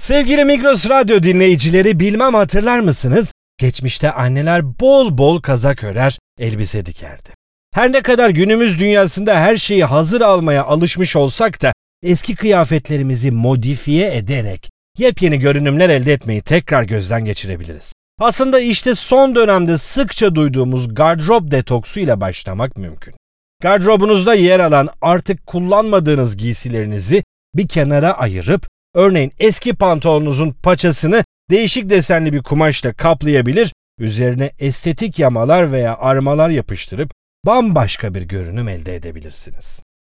Sevgili Migros Radyo dinleyicileri, bilmem hatırlar mısınız? Geçmişte anneler bol bol kazak örer, elbise dikerdi. Her ne kadar günümüz dünyasında her şeyi hazır almaya alışmış olsak da eski kıyafetlerimizi modifiye ederek yepyeni görünümler elde etmeyi tekrar gözden geçirebiliriz. Aslında işte son dönemde sıkça duyduğumuz gardırop detoksu ile başlamak mümkün. Gardırobunuzda yer alan artık kullanmadığınız giysilerinizi bir kenara ayırıp örneğin eski pantolonunuzun paçasını değişik desenli bir kumaşla kaplayabilir, üzerine estetik yamalar veya armalar yapıştırıp bambaşka bir görünüm elde edebilirsiniz.